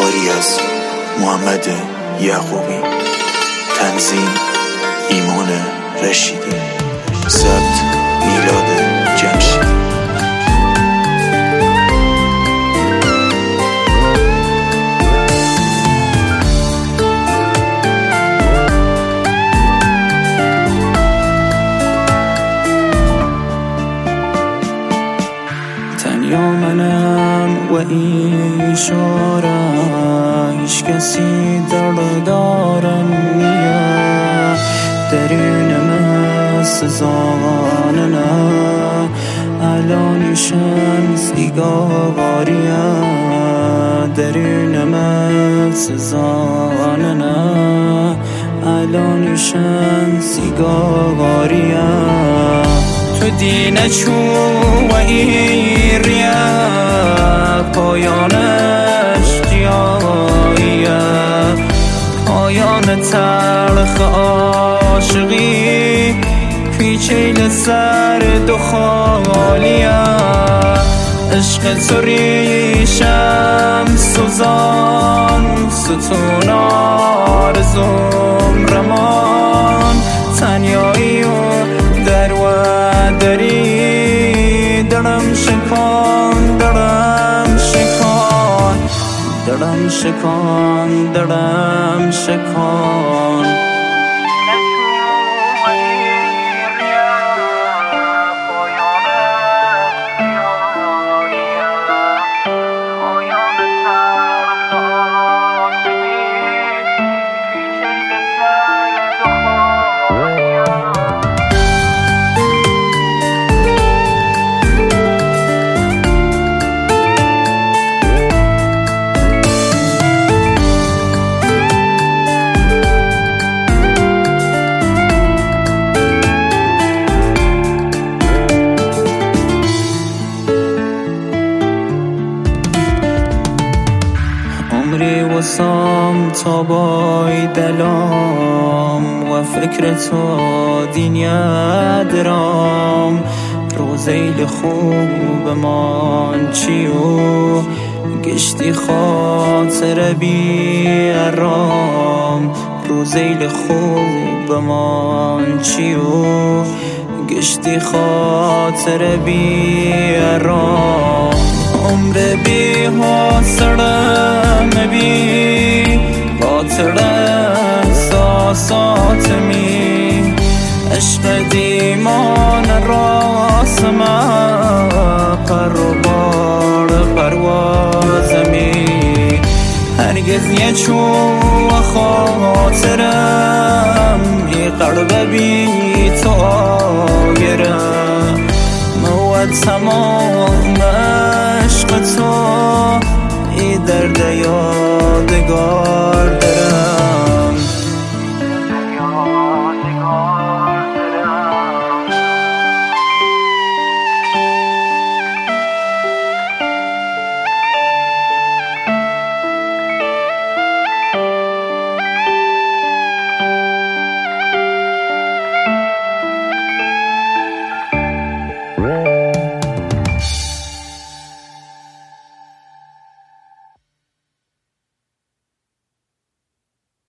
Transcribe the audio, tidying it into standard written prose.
کاری از محمد یعقوبی، تنظیم ایمان رشیدی، ضبط میلاد جمشیدی. تنیا منم و این شاره، هیچ کسی دارم نیه، درونم سزانه نه، الان شمس ایگاریه، درونم سزانه نه، الان شمس ایگاریه. تو دینه چو و این ریه، پایانش جاییه، پایان تلخ عاشقی، پیچیل سرد و خالیه، عشق تو ریشم سوزان، ستون آرزوم رمان، تنیایی و در و دری، درم شکان درم شکان، درم شکان درم شکان. عمری وسام تا بای دلام، و فکر تو دنیا درام، روزیل خوب من چیو، گشتی خاطر بی ارام، روزیل خوب من چیو، گشتی خاطر بی ارام. عمر بی حاصلم بی باطل احساسات می، عشق دیمان راسم پر و بار پرواز می، هرگز یه چو خاطرم ای قلب بی تو آگرم، موت تمام عشق تو ای درد یادگار.